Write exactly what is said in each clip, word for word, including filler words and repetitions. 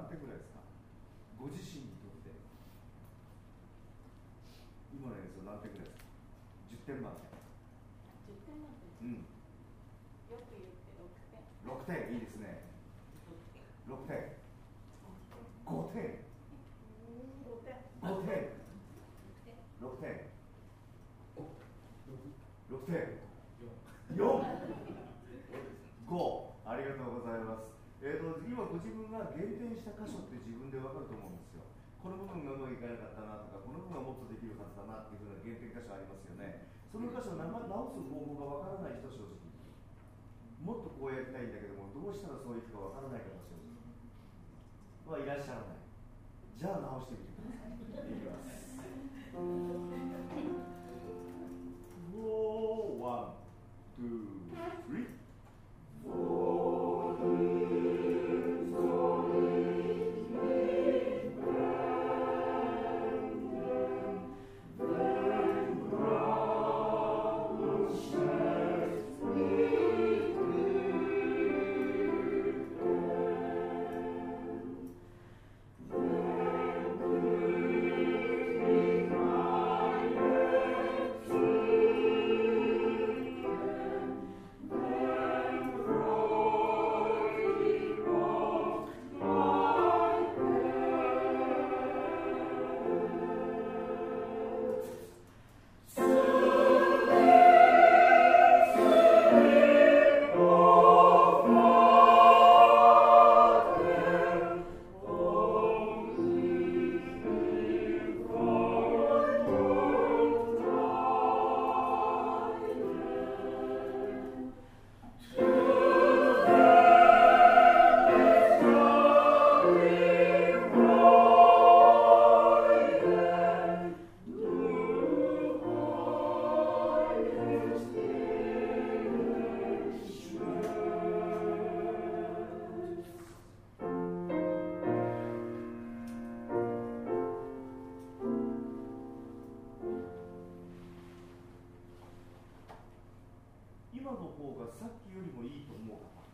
何点ぐらいですか？ご自身にとって今の演奏何点ぐらいですか？じゅってん満点。 じゅってん満点。 うん。 よく言ってろくてん。 ろくてん、いいですね。ろくてん。ごてん。 ごてん。 ごてん。ろくてん。ろくてん。よん。ご。ありがとうございます。えーと、今ご自分が減点した箇所って自分で分かると思うんですよ。この部分がうまくいかなかったなとか、この部分はもっとできるはずだなっていうふうな減点箇所ありますよね。その箇所を直す方法が分からない人、正直もっとこうやりたいんだけども、どうしたらそういくか分からない方、正直はいらっしゃらない。じゃあ直してみてください。いきます。フォー、ワン、ツー、スリー。今の方がさっきよりもいいと思う方、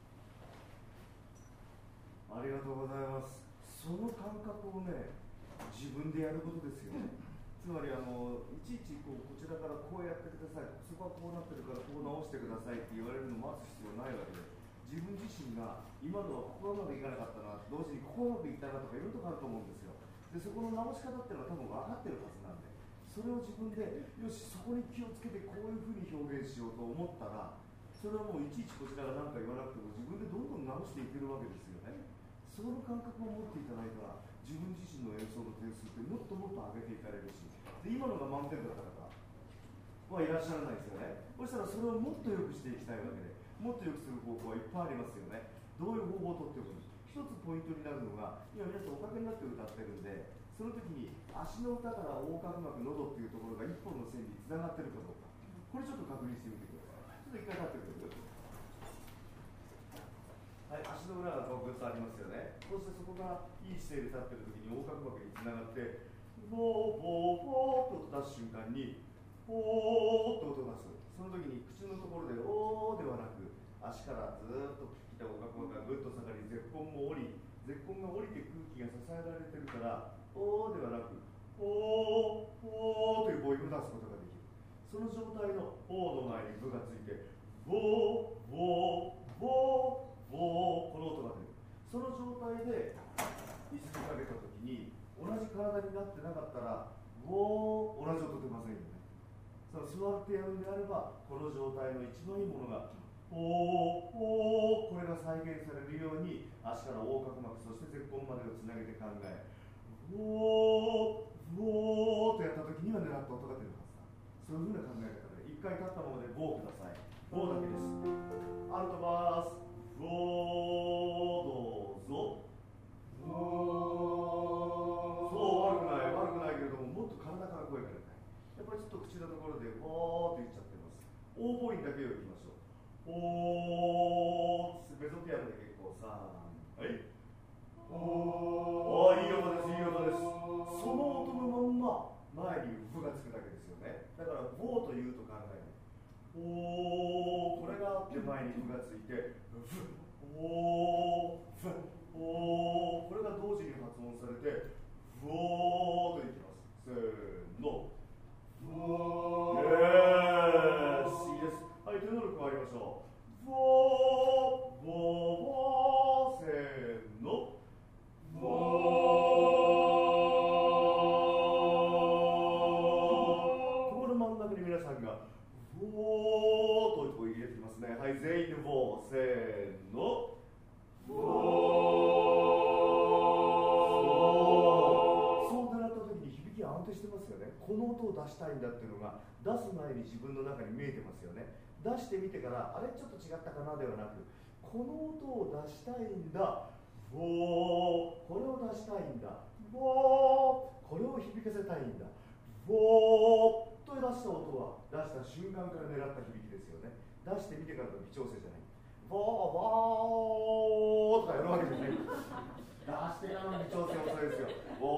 ありがとうございます。その感覚をね、自分でやることですよね。つまりあのいちいちこうこちらからこうやってください、そこはこうなってるからこう直してくださいって言われるのを待つ必要ないわけで、自分自身が今のはここはうまくいかなかったな、同時にここはうまくいったなとかいろいろとあると思うんですよ。でそこの直し方っていうのは多分分かってるはずなんで、それを自分でよしそこに気をつけてこういうふうに表現しようと思ったら、それはもういちいちこちらが何か言わなくても自分でどんどん直していけるわけですよね。その感覚を持っていただいたら自分自身の演奏の点数ってもっともっと上げていかれるし、で今のが満点だった方はいらっしゃらないですよね。そしたらそれをもっと良くしていきたいわけで、もっと良くする方法はいっぱいありますよね。どういう方法をとっておくの？一つポイントになるのが、今皆さんおかけになって歌ってるんで、その時に足の歌から横隔膜、喉っていうところが一本の線につながってるかどうか、これちょっと確認してみてください。ちょっと一回立ってくれる？はい、足の裏がこうぐっとありますよね。そしてそこがいい姿勢で立ってる時に横隔膜につながって、ボーボーボーと音出す瞬間に、おーっと音を出す。その時に口のところでおーではなく、足からずーっと来た横隔膜がぐっと下がり、絶根も降り、絶根が降りて空気が支えられてるから、おーではなく、おーおーという母音を出すことができる。その状態のおーの前にブがついて、ボーボーボーボー、この音が出る。その状態で椅子にかけたときに同じ体になってなかったらボー、同じ音出ませんよね。その座ってやるんであればこの状態の一番いいものがボーボー、これが再現されるように足から横隔膜、そして絶根までをつなげて考え、ボーボーとやったときには狙った音が出るはずだ。そういうふうな考え方で一回立ったままでボーください。ボーだけです。アウトバースゴー、どうぞ。そう悪くない悪くないけれども、もっと体から声が出ない。やっぱりちょっと口のところでおーって言っちゃってます。大母音だけをいきましょう。おー、メゾピアノで結構さん、はい、おー、いい音です、いい音です。その音のまんま前にフがつくだけですよね。だからボーというと考える。おー、これがあって前にフがついて、フ、おー、フ、 おー、これが同時に発音されてふおーといきます。せーの、ふおー、イエス、いいです。はい、手の力変わりましょう。ふおー、ふおー、せーの、ふおー。ここの真ん中に皆さんがふおーというところ入れてきますね。はい、全員でふおー、せーの、ふおー。そうでなった時に響きが安定してますよね。この音を出したいんだっていうのが出す前に自分の中に見えてますよね。出してみてからあれちょっと違ったかなではなく、この音を出したいんだ、ふおー、これを出したいんだ、ふおー、これを響かせたいんだ、ふおーと出した音は出した瞬間から狙った響きですよね。出してみてからの微調整じゃない。フォーボーとかやるわけじゃない。出してからの微調整遅いですよ。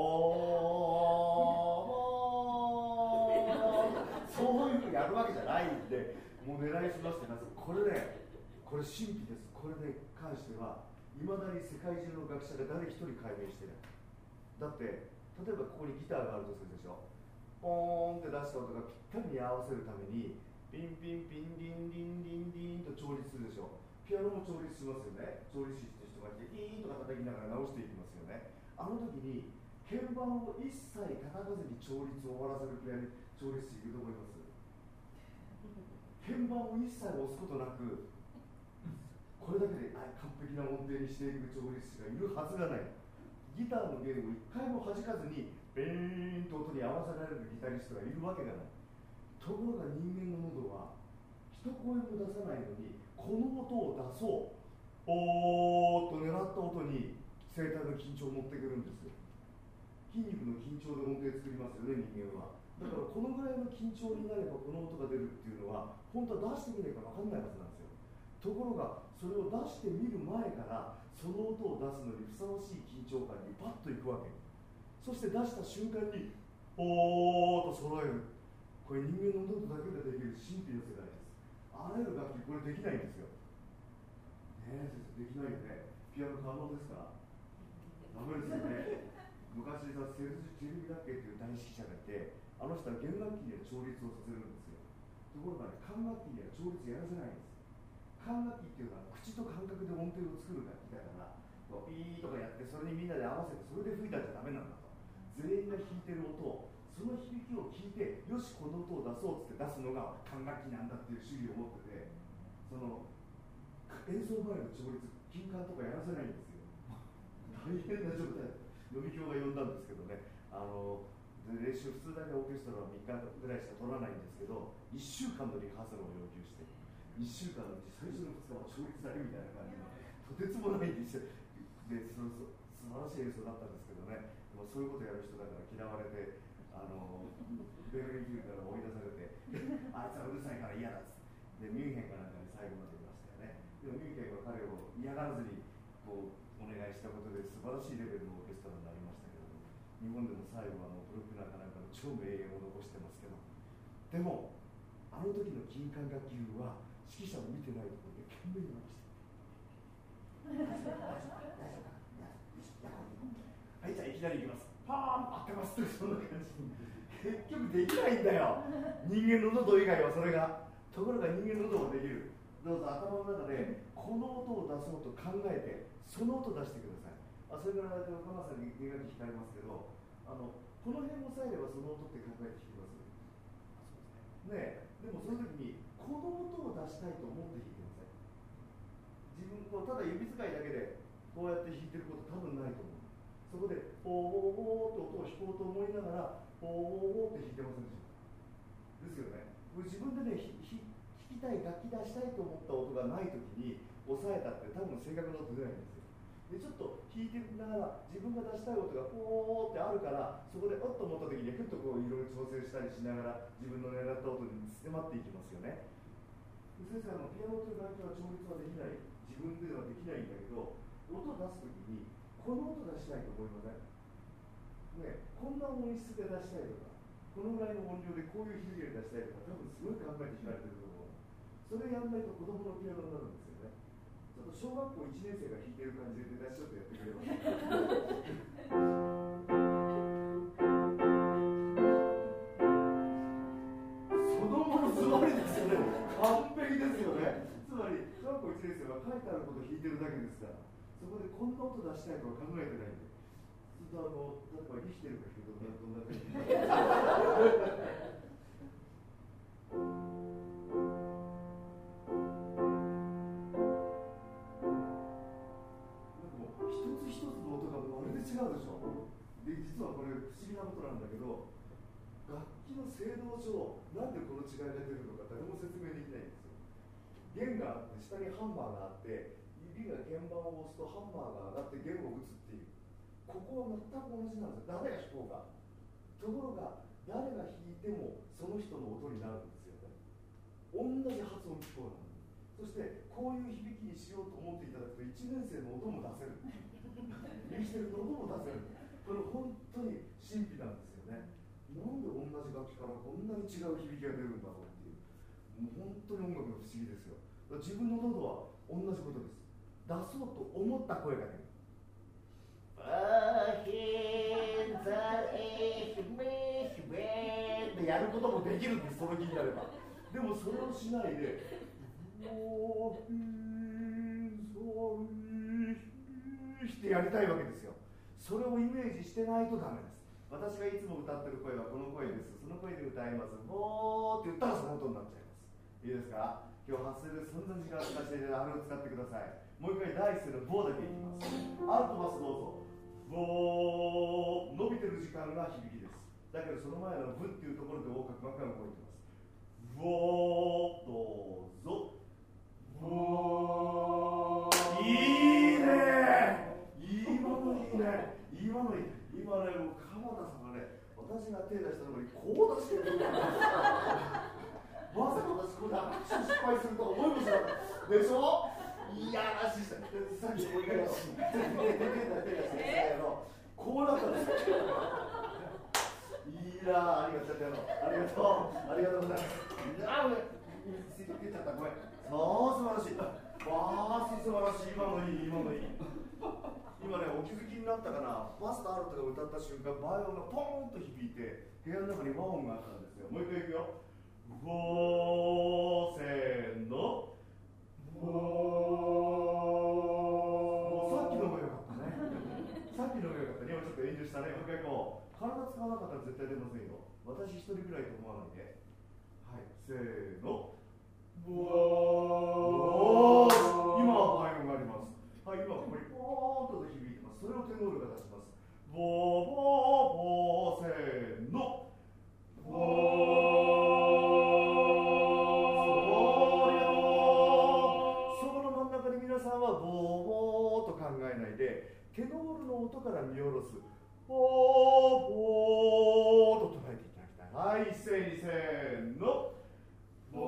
ボーそういうふうにやるわけじゃないんで、もう狙いすましてます。これね、これ神秘です。これに関してはいまだに世界中の学者が誰一人解明してない。だって例えばここにギターがあるとするでしょ。ポーンって出した音がぴったりに合わせるためにピンピンピンリンリンリンリンと調律するでしょ。ピアノも調律しますよね。調律師って人がいてピーンとか叩きながら直していきますよね。あの時に鍵盤を一切叩かずに調律を終わらせるピアノ調律師いると思います。鍵盤を一切押すことなくこれだけで完璧な音程にしていく調律師がいるはずがない。ギターの弦を一回も弾かずにベーンと音に合わせられるギタリストがいるわけがない。ところが人間の喉は一声も出さないのにこの音を出そう、おーっと狙った音に声帯の緊張を持ってくるんですよ。筋肉の緊張で音程作りますよね、人間は。だからこのぐらいの緊張になればこの音が出るっていうのは本当は出してみないか分かんないはずなんですよ。ところがそれを出してみる前からその音を出すのにふさわしい緊張感にパッといくわけ。そして出した瞬間におーっと揃える。これ人間の喉だけでできる神秘の世界です。あらゆる楽器これできないんですよ。ねえ先生できないよね。ピアノ可能ですか？ダメですよね。昔さセルジュ・ジェルビダッケっていう大指揮者がいて、あの人は弦楽器には調律をさせるんですよ。ところがね、管楽器には調律やらせないんです。管楽器っていうのは口と感覚で音程を作る楽器だから、ピーとかやってそれにみんなで合わせてそれで吹いたんじゃダメなんだと。全員が弾いてる音を、その響きを聞いて、よしこの音を出そうっつって出すのが管楽器なんだっていう主義を持ってて、その演奏前の調律、金管とかやらせないんですよ。大変な状態。予備表が呼んだんですけどね、あの練習普通だけオーケストラはみっかぐらいしか取らないんですけど、いっしゅうかんのリハーサルを要求して、いっしゅうかんのうち最初のふつかは調律だけみたいな感じで、とてつもないんですよ。でその素晴らしい演奏だったんですけどね、でもそういうことやる人だから嫌われて、あのベルリン級から追い出されてあいつはうるさいから嫌だっつってでミュンヘンかなんかに最後までいましたよね。でもミュンヘンは彼を嫌がらずにこうお願いしたことで素晴らしいレベルのオーケストラになりましたけども、日本でも最後はあのブルックナーかなんかの超名演を残してますけど、でもあの時の金管楽器は指揮者を見てないところで懸命に回してはい、じゃあいきなりいきます。パーン当てますってそんな感じ。結局できないんだよ。人間の喉以外はそれが。ところが人間の喉はできる。どうぞ頭の中でこの音を出そうと考えて、その音を出してください。あ、それから鎌田さんに弦楽器弾かれますけど、あのこの辺を押さえればその音って考えて弾きます。ねえ、でもその時にこの音を出したいと思って弾いてください。自分こうただ指使いだけでこうやって弾いてること多分ないと思う。そこでポーって音を弾こうと思いながらポーって弾いてませんでしょうか。ですよね。自分でね弾きたい楽器出したいと思った音がないときに押さえたって多分正確な音出ないんですよ。でちょっと弾いてながら自分が出したい音がポーってあるから、そこでおっと思ったときにふっとこういろいろ調整したりしながら自分の狙った音に迫っていきますよね。先生、あのピアノという楽器は調律はできない、自分ではできないんだけど、音を出すときにこの音出したいと思いません？ね、こんな音質で出したいとか、このぐらいの音量でこういう響きで出したいとか、多分すごい考えて弾かれてると思う。それやんないと子供のピアノになるんですよね。 ちょっと小学校いちねん生が弾いてる感じで出だしちょっとやってくれますそのものズバリですよね。完璧ですよね。つまり小学校いちねん生は書いてあることを弾いてるだけですから、そこでこんな音出したいとは考えてないんで、ずっとあの例えばリヒテルが弾くとどんな感じで一つ一つの音がまるで違うでしょ。で、実はこれ不思議なことなんだけど、楽器の性能上、なんでこの違いが出るのか誰も説明できないんですよ。弦があって、下にハンマーがあって、指が鍵盤を押すとハンマーが上がって弦を打つっていう、ここは全く同じなんですよ。誰が弾こうが。ところが、誰が弾いてもその人の音になるんですよね。同じ発音機構なの。そしてこういう響きにしようと思っていただくといちねん生の音も出せるリヒテルの音も出せる。これ本当に神秘なんですよね。なんで同じ楽器からこんなに違う響きが出るんだろうっていう、もう本当に音楽の不思議ですよ。自分の喉は同じことです。出そうと思った声が出る。でやることもできるんです、その気になれば。でもそれをしないでってやりたいわけですよ。それをイメージしてないとダメです。私がいつも歌ってる声はこの声です。その声で歌います。ボーって言ったらその音になっちゃいます。いいですか。今日発声で散々時間使ってあれを使ってください。もう一回第一声のボーだけいきます。アルトバスどうぞ。ボー、伸びてる時間が響きです。だけどその前のブっていうところで横隔膜が動いてます。ボー、どうぞ。ボー、いいね。今のいいね。今のいい。今ね、もう鎌田さんがね、私が手出したのにこう出してくるんです。まさか私これで握手失敗するとは思いもしなかったでしょ。いやらしい。さっきも言いました。こうなったんですよ。いやありがとうありがとうありがとうございます。いやー、ついて出ちゃった。ごめん。そう素晴らしい。わー素晴らしい。今のいい今のいい。今ね、お気づきになったかな。バスとアルトが歌った瞬間、バイオンがポーンと響いて部屋の中に和音があったんですよ。もう一回いくよ。ボー、せーの。ボー。さっきの方が良かったね。さっきの方が良かったね。今ちょっと遠慮したね。もう一回こう。体使わなかったら絶対出ませんよ。私一人ぐらいと思わないで。はい、せーの。ボー。今はバイオンがあります。はい、今ここにポーンと響いてます。それをテノールが出します。ボーボーボー、せーの。ボー。そこの真ん中に皆さんはボーボーと考えないで、テノールの音から見下ろす。ボーボーと捉えていただきたい。はい、一斉にせーの。ボ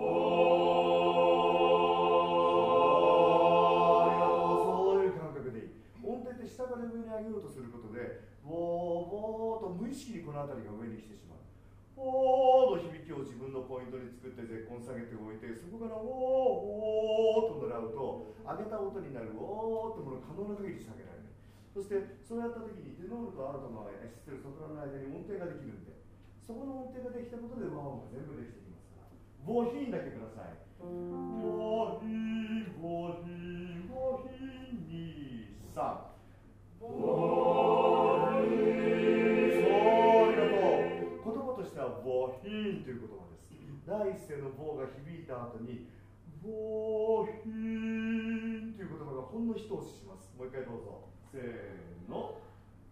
ー。ありがとう。そういう感覚でいい。音程って下から上に上げようとすることで、ボーボーと無意識にこの辺りが上に来てしまう。ボーの響きを自分のポイントに作って絶根下げておいて、そこからボーボーと狙うと、上げた音になるボーってもの可能な限り下げられる。そしてそうやった時にテノールとアルトの間、システルソプラノの間に音程ができるんで、そこの音程ができたことで和音が全部できてきますから。ボーヒーンだけください。ボーヒーン、ボーヒーン、ボーヒーン、に、さん。ボーヒーン。そう、ありがとう。言葉としてはボーヒーンという言葉です。第一声のボーが響いた後にボーヒーンという言葉がほんの一押しします。もう一回どうぞ。せーの。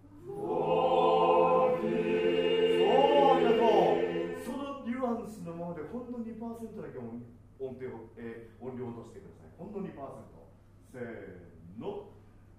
ボーヒーン。そう、ありがとう。そのニュアンスのままでほんの にパーセント だけ音程を、えー、音量を落としてください。ほんの にパーセント。せーの。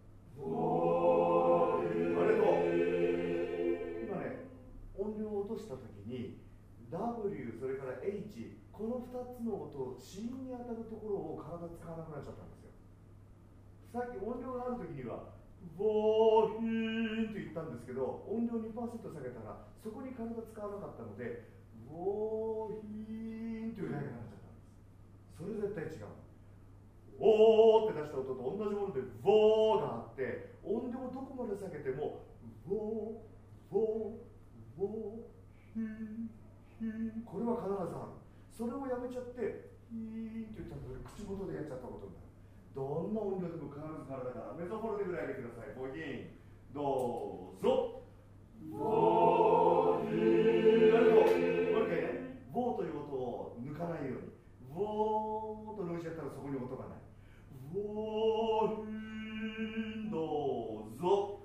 ボーヒーン。ありがとう。今ね、音量を落としたときに W、それから H、このふたつの音、子音に当たるところを体使わなくなっちゃったんですよ。さっき音量があるときにはボーヒーンと言ったんですけど、音量 にパーセント 下げたらそこに体使わなかったのでボーヒーンというだけになっちゃったんです。それ絶対違う。おーって出した音音と同じものでボーがあって、音量をどこまで下げてもボーボーボーヒーヒー、これは必ずある。それをやめちゃってヒーって言ったら口元でやっちゃったことになる。どんな音量でも必ず体からメゾフォルテぐらいでください。ボギンどうぞ。ボーヒー、ありがとう。もう一回ね、ボーという音を抜かないように。ボーと抜いちゃったらそこに音がない。ボーヒーどうぞ。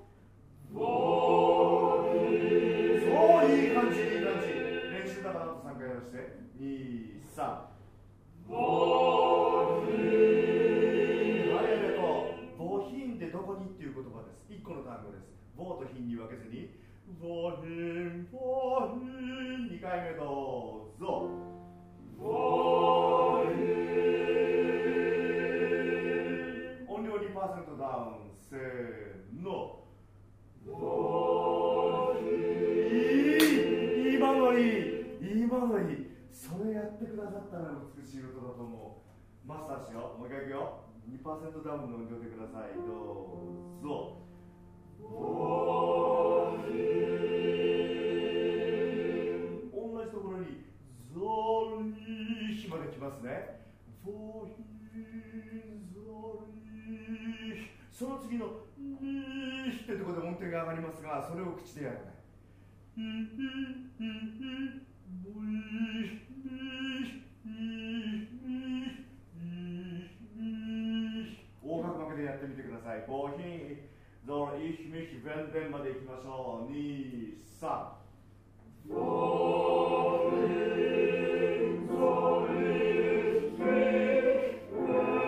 ボーヒー、そう、いい感じ、いい感じ。練習だからあとさんかいやらして。に、さん。ボーヒー、はい、ありがとう。ボーヒーンってどこにっていう言葉です。いっこの単語です。ボーとヒンに分けずにボーヒンボーヒン、にかいめどうぞ。ボーヒン、音量 にパーセント ダウン、せーの。ボーヒン、いい、今のいい、今のいい。それやってくださったら美しい音だと思う。マスターしよう。もう一回いくよ。 にパーセント ダウンの音量でください。どうぞ。ボーヒン、同じところにゾリーヒまで来ますね。ボーヒンゾリーヒ、その次のリーヒってところで音程が上がりますが、それを口でやらない。ヒヒヒヒボーヒ横隔膜でやってみてください。ボーヒンゾーイヒミヒベンベンまでいきましょう。に、さん。ボーヒンゾーイヒミヒベ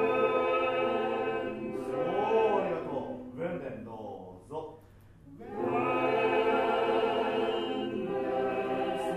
ン、そう、ありがとう。ベンベンどうぞ。ベンベン、そう、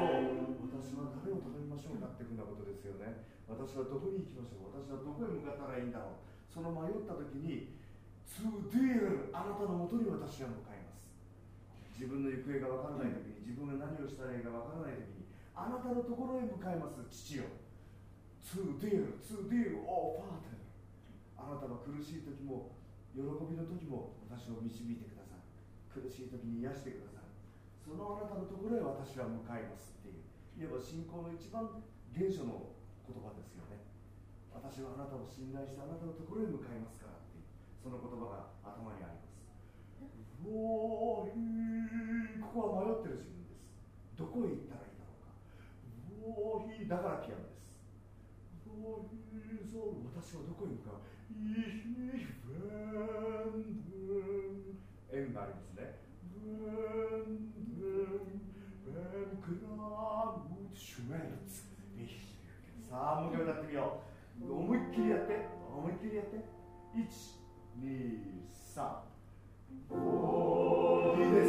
私は誰を頼みましょうかってふうなことですよね。私はどこに行きましょう、私はどこへ向かったらいいんだろう。その迷った時にツーディール、あなたのもとに私は向かいます。自分の行方がわからない時に、自分が何をしたらいいかわからない時に、あなたのところへ向かいます。父よ、ツーディール、ツーディール、オーファーテル、あなたは苦しい時も喜びの時も私を導いてください。苦しい時に癒してください。そのあなたのところへ私は向かいますっていう、いわば信仰の一番原初の言葉ですよね。私はあなたを信頼してあなたのところへ向かいますからっていう、その言葉が頭にあります。ボーヒン、ここは迷ってる自分です。どこへ行ったらいいだろうか。ボーヒン、だからピアノです。ボーヒン、そう、私はどこへ向かう。イヒフェンデン、円がありますね。フェンデン、ベンクラムシュメルツ。さあ、もう一回歌ってみよう。思いっきりやって、思いっきりやって。いち、に、さん。いいです。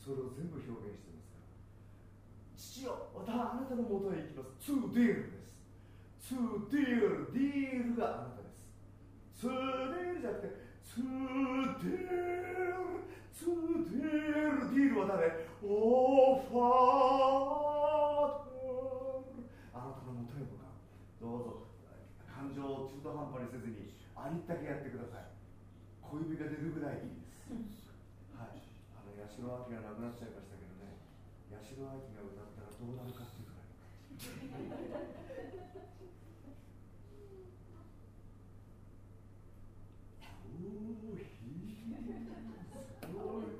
それを全部表現してますから。父よ、またあなたのもとへ行きます。to deal です。to deal、ディールがあなたです。to deal じゃなくて to deal、to deal、ディールは誰？オーファーあなたのもとへ向かう。どうぞ感情を中途半端にせずにありったけやってください。小指が出るぐらいいいです。はい、あの八代亜紀が亡くなっちゃいましたけどね、八代亜紀が歌ったらどうなるかっていうぐらいおーひーごい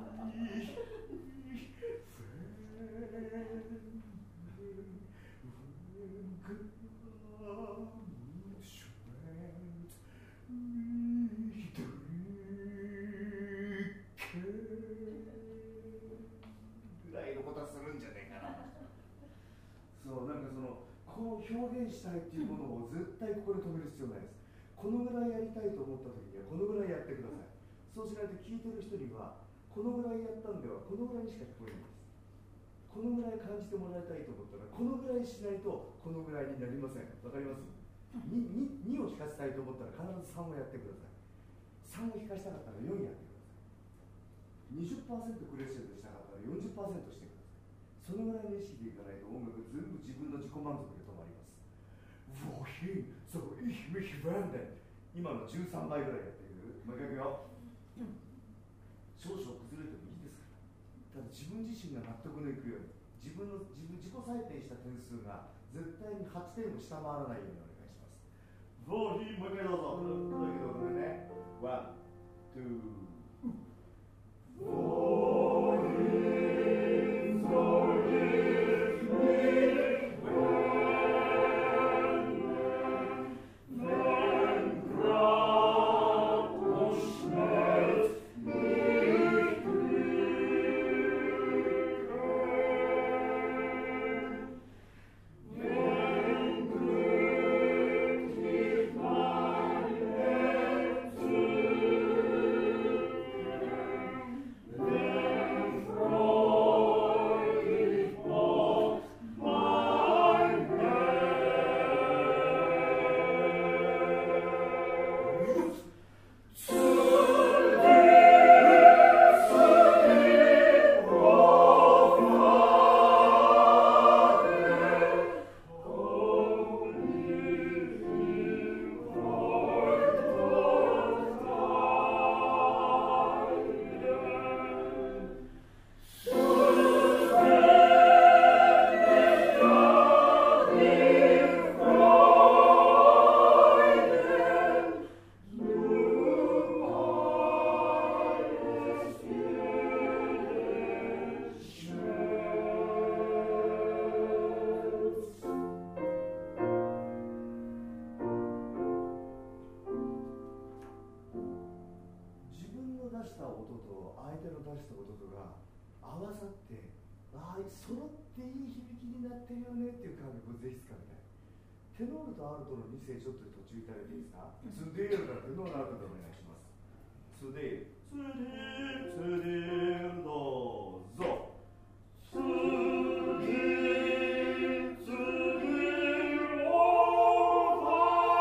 表現したいっていうものを絶対ここで止める必要ないです。このぐらいやりたいと思った時にはこのぐらいやってください。そうしないと聞いてる人にはこのぐらいやったんではこのぐらいにしか聞こえないです。このぐらい感じてもらいたいと思ったらこのぐらいしないとこのぐらいになりません。わかります？ 2, 2, 2を聞かせたいと思ったら必ずさんをやってください。さんを聞かせたかったらよんやってください。 にじゅっパーセント クレッシェンドしたかったら よんじゅっパーセント してください。そのぐらいの意識でいかないと音楽全部自分の自己満足で止まります。Wohin soll ich mich wenden? 今のじゅうさんばいぐらいやっている。もう一回いくよ。少々崩れてもいいですから。ただ自分自身が納得のいくように自分の自分自己採点した点数が絶対にはちてんを下回らないようにお願いします。Wohin もう一回どうぞ。だけどこれね。ワン、ツー。Wohin soll ich mich wenden?テノールとアルトのに声ちょっと途中いただいていいですか？ツデールからテノールアルトでお願いします。ツデール、ツデール、ツデールどうぞ。ツデール、ツデールオーバ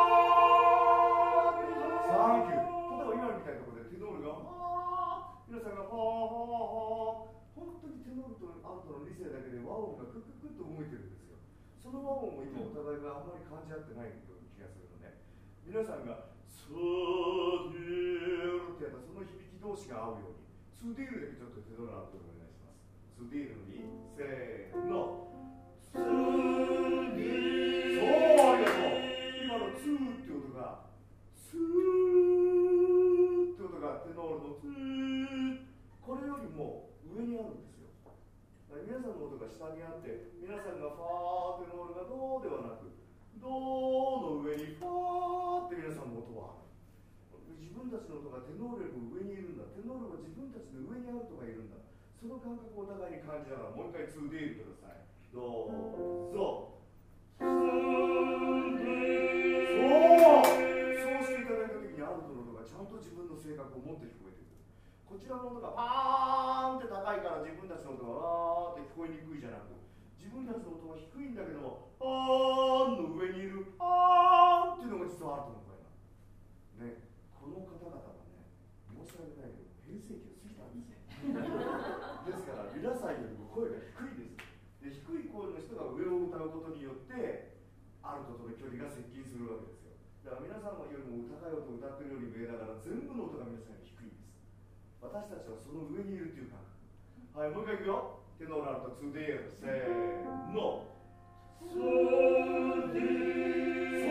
ー。サンキュー。例えば今みたいなところでテノールがはー、皆さんがはーはーはー、本当にテノールとアルトのに声だけで和音がクククッと動いてるんですよ。その和音を今お互いがあんまり感じ合ってないような気がするので、皆さんがツーディールってやったらその響き同士が合うようにツーディールだけちょっとテノールアルトでお願いします。ツーディールにせーのツーディール。そうありがとう。今のツーって音がツーって音がテノールのツー、これよりも上にあるんですよ。皆さんの音が下にあって皆さんがファーテノールがドーではなくドーの上にファーって皆さんの音はある。自分たちの音がテノールよりも上にいるんだ。テノールは自分たちの上にあるとがいるんだ。その感覚をお互いに感じながらもう一回ツーディールください。どうぞ。ツーディール。そうそうしていただいた時にアルトの音がちゃんと自分の性格を持って聞こえてくる。 こちらの音がパーンって高いから自分たちの音がわーって聞こえにくいじゃなく、自分たちの音が低いんだけども、パーンの上にいるパーンっていうのが実はあると思う声がね。この方々はね、申し訳ないけど変声期を過ぎたんですよですから皆さんよりも声が低いです。で、低い声の人が上を歌うことによってアルトとの距離が接近するわけですよ。だから皆さんよりも高い音を歌ってるように見えながら全部の音が皆さんより低いんです。私たちはその上にいるという感覚。はい、もう一回いくよ。テノールアルトツーデール、せーの。ツーデール。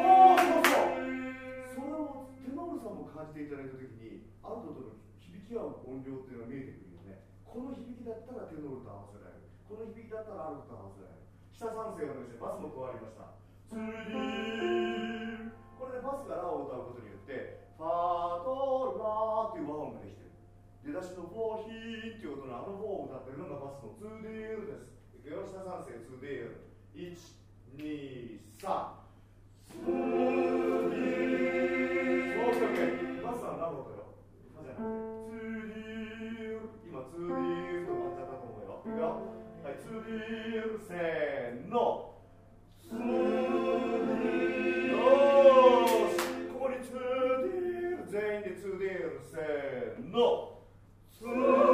そうそうそう。それをテノールさんも感じていただいたときに、アルトとの響き合う音量っていうのが見えてくるよね。この響きだったらテノールと合わせられる。この響きだったらアルトと合わせられる。下三声をお願いしてバスも加わりました。ツーデール。これでバスがラを歌うことによって、ファドラーっていう和音ができてる。出だしのフォーヒーっていう音のあのフォーを歌ってるのがバスのツーデールです。いくよ、下三声ツーデール。いち、に、さん。ツーデール。そう、オッケーオッケー。バスはラの音よ。ファじゃなくて。ツーデール。今、ツーデールとなっちゃったと思うよ。いくよ。はい、ツーデール。せーの。ツーデール。よーし。ここにツーデール。全員でツーデール。せーの。そ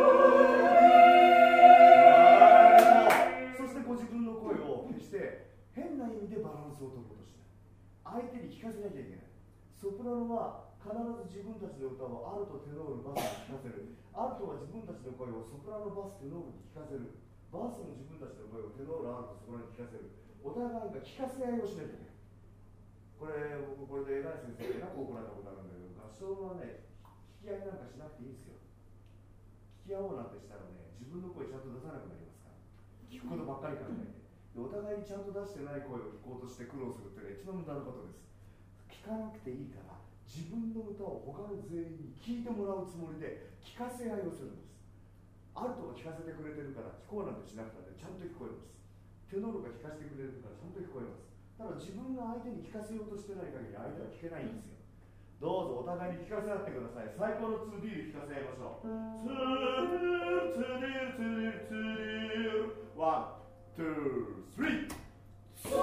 してご自分の声を決して変な意味でバランスを取ろうとしない。相手に聞かせなきゃいけない。ソプラノは必ず自分たちの歌をアルト、テノール、バスに聞かせる。アルトは自分たちの声をソプラノ、バス、テノールに聞かせる。バスも自分たちの声をテノール、アルト、ソプラノに聞かせる。お互いが聞かせ合いをしなきゃいけない。これ僕これで偉い先生でなく行ったことあるんだけど、合唱はね、聞き合いなんかしなくていいんですよ。聞き合おうなんてしたらね、自分の声ちゃんと出さなくなりますから。聞くことばっかり考えて。で、お互いにちゃんと出してない声を聞こうとして苦労するっていうのが一番無駄なことです。聞かなくていいから、自分の歌を他の全員に聞いてもらうつもりで聞かせ合いをするんです。アルトが聞かせてくれてるから聞こうなんてしなくたってちゃんと聞こえます。テノールが聞かせてくれるからちゃんと聞こえます。ただ自分が相手に聞かせようとしてない限り相手は聞けないんですよ。どうぞお互いに聞かせ合ってください。最高の ツーディー で聞かせ合いましょう。ツーディー、ツーディー、ツーディー、ツーディー、ワン、ツー、スリー。ツーディ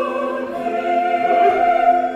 ー。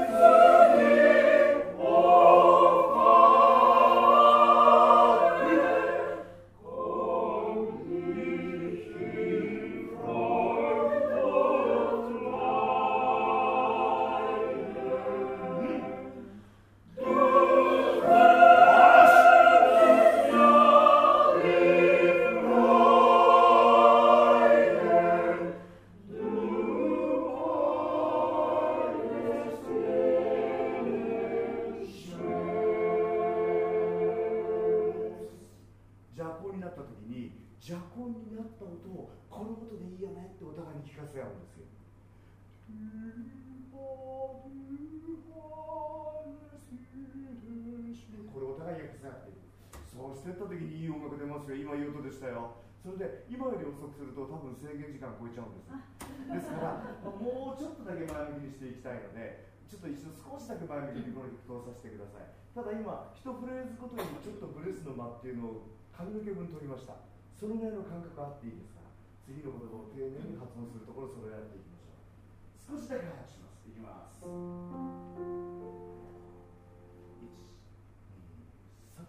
それで今より遅くすると多分制限時間超えちゃうんです。ですから、まあ、もうちょっとだけ前向きにしていきたいので、ちょっと一度少しだけ前向きにこの曲通させてください。ただ今、一フレーズごとにちょっとブレスの間っていうのを髪の毛分取りました。そのぐらいの感覚あっていいですから、次の言葉を丁寧に発音するところそれをやっていきましょう。少しだけ早くします。いきます。いち、に、さん。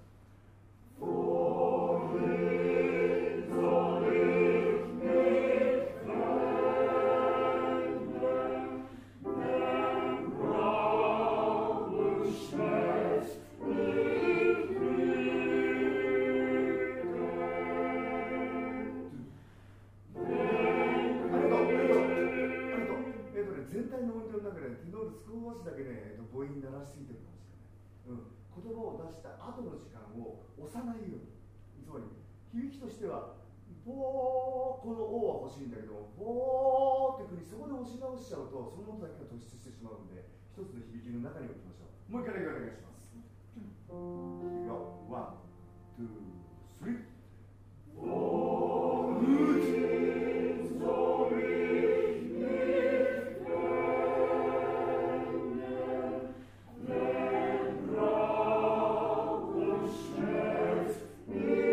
言葉を出した後の時間を押さないように。つまり響きとしてはボー、この O は欲しいんだけど、ボーっていうふうにそこで押し直しちゃうとその音だけが突出してしまうんで、一つの響きの中に置きましょう。もう一回だけお願いします。いくよ。ワン、ツー、スリー。Yeah.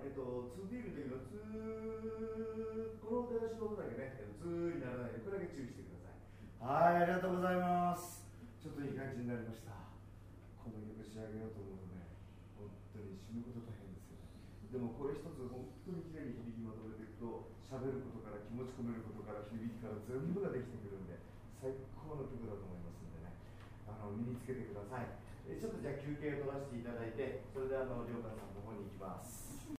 えっと、ツーディー の時のツー、この出だしの音だけね、ツーにならないで、これだけ注意してください。はい、ありがとうございます。ちょっといい感じになりました。この曲仕上げようと思うとね、本当に死ぬこと大変ですよね。でもこれ一つ本当にきれいに響きまとめていくと、喋ることから気持ち込めることから響きから全部ができてくるんで、最高の曲だと思いますんでね、あの身につけてください。えちょっとじゃあ休憩を取らせていただいて、それであの涼川さんの方に行きます。